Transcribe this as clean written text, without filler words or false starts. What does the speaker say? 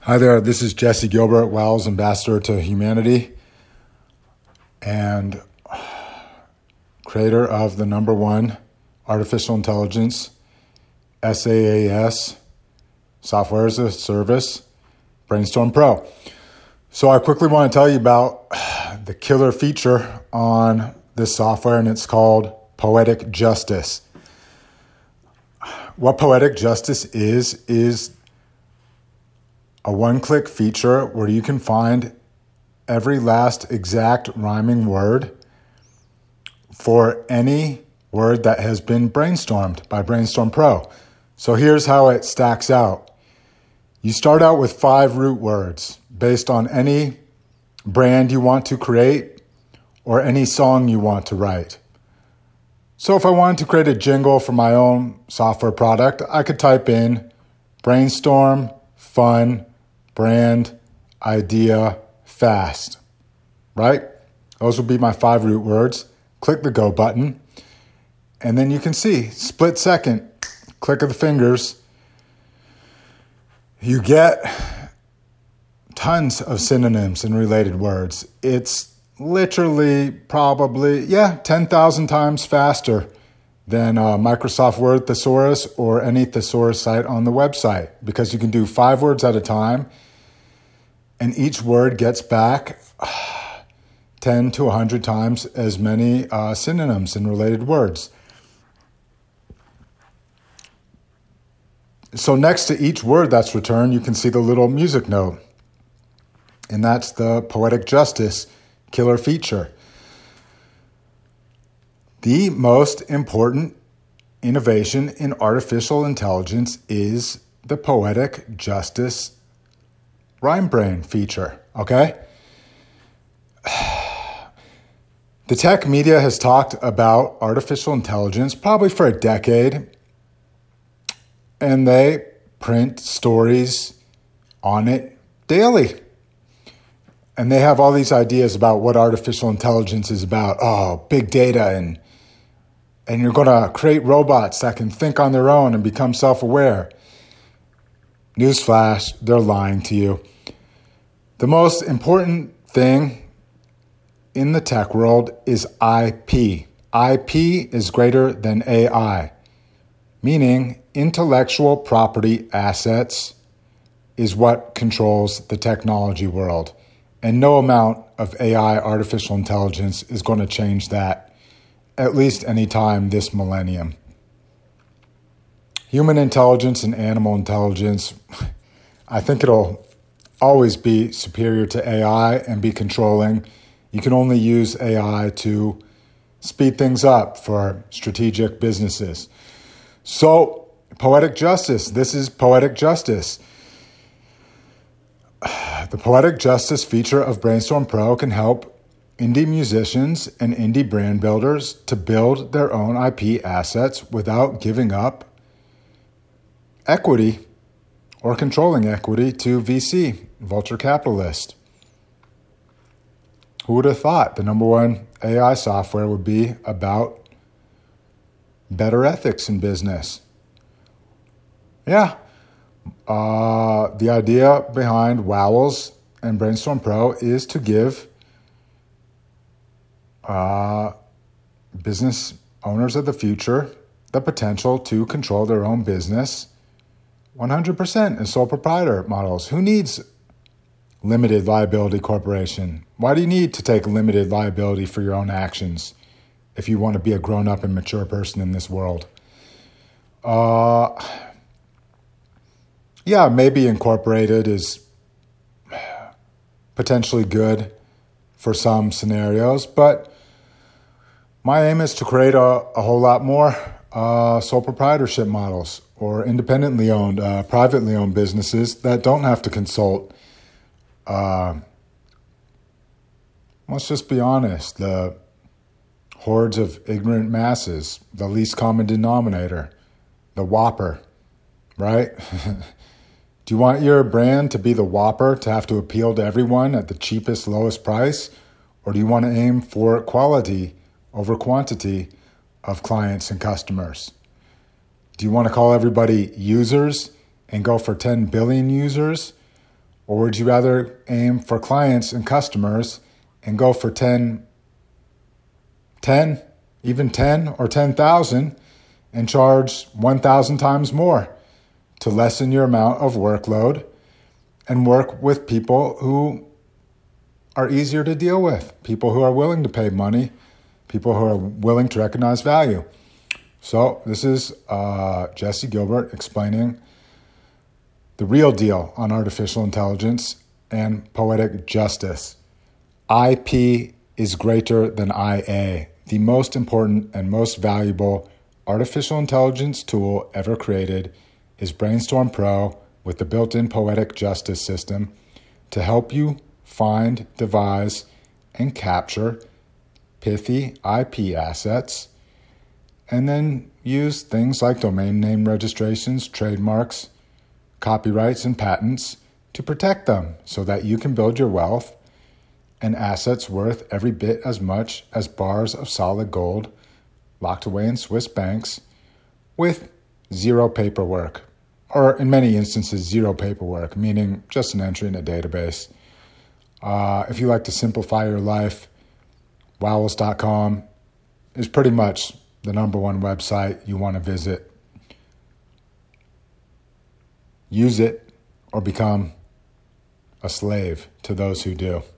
Hi there, this is Jesse Gilbert, WOW's Ambassador to Humanity and creator of the #1 artificial intelligence SaaS software as a service, Brainstorm Pro. So I quickly want to tell you about the killer feature on this software, and it's called Poetic Justice. What Poetic Justice is a one-click feature where you can find every last exact rhyming word for any word that has been brainstormed by Brainstorm Pro. So here's how it stacks out. You start out with 5 root words based on any brand you want to create or any song you want to write. So if I wanted to create a jingle for my own software product, I could type in brainstorm, fun, brand, idea, fast, right? Those would be my 5 root words. Click the go button, and then you can see, split second, click of the fingers, you get tons of synonyms and related words. It's literally probably, 10,000 times faster than Microsoft Word Thesaurus or any thesaurus site on the website, because you can do 5 words at a time, and each word gets back 10 to 100 times as many synonyms and related words. So next to each word that's returned, you can see the little music note, and that's the Poetic Justice killer feature. The most important innovation in artificial intelligence is the Poetic Justice Rhyme Brain feature, okay? The tech media has talked about artificial intelligence probably for a decade, and they print stories on it daily. And they have all these ideas about what artificial intelligence is about. Oh, big data, and you're going to create robots that can think on their own and become self-aware. Newsflash, they're lying to you. The most important thing in the tech world is IP. IP is greater than AI, meaning intellectual property assets is what controls the technology world. And no amount of AI, artificial intelligence, is going to change that, at least any time this millennium. Human intelligence and animal intelligence, I think it'll always be superior to AI and be controlling. You can only use AI to speed things up for strategic businesses. So, Poetic Justice. This is Poetic Justice. The Poetic Justice feature of Brainstorm Pro can help indie musicians and indie brand builders to build their own IP assets without giving up equity or controlling equity to VC, Vulture Capitalist. Who would have thought the #1 AI software would be about better ethics in business? Yeah. The idea behind WOWs and Brainstorm Pro is to give business owners of the future the potential to control their own business 100% in sole proprietor models. Who needs limited liability corporation? Why do you need to take limited liability for your own actions if you want to be a grown-up and mature person in this world? Maybe incorporated is potentially good for some scenarios, but my aim is to create a whole lot more sole proprietorship models or independently owned, privately owned businesses that don't have to consult. Let's just be honest, the hordes of ignorant masses, the least common denominator, the Whopper, right? Do you want your brand to be the Whopper, to have to appeal to everyone at the cheapest, lowest price? Or do you want to aim for quality over quantity of clients and customers? Do you want to call everybody users and go for 10 billion users? Or would you rather aim for clients and customers and go for 10, even 10 or 10,000 and charge 1,000 times more to lessen your amount of workload and work with people who are easier to deal with, people who are willing to pay money, people who are willing to recognize value? So this is Jesse Gilbert explaining the real deal on artificial intelligence and poetic justice. IP is greater than IA. The most important and most valuable artificial intelligence tool ever created is Brainstorm Pro with the built-in poetic justice system to help you find, devise, and capture pithy IP assets, and then use things like domain name registrations, trademarks, copyrights, and patents to protect them so that you can build your wealth and assets worth every bit as much as bars of solid gold locked away in Swiss banks with zero paperwork, or in many instances, zero paperwork, meaning just an entry in a database. If you like to simplify your life, Wowls.com is pretty much the number one website you want to visit. Use it or become a slave to those who do.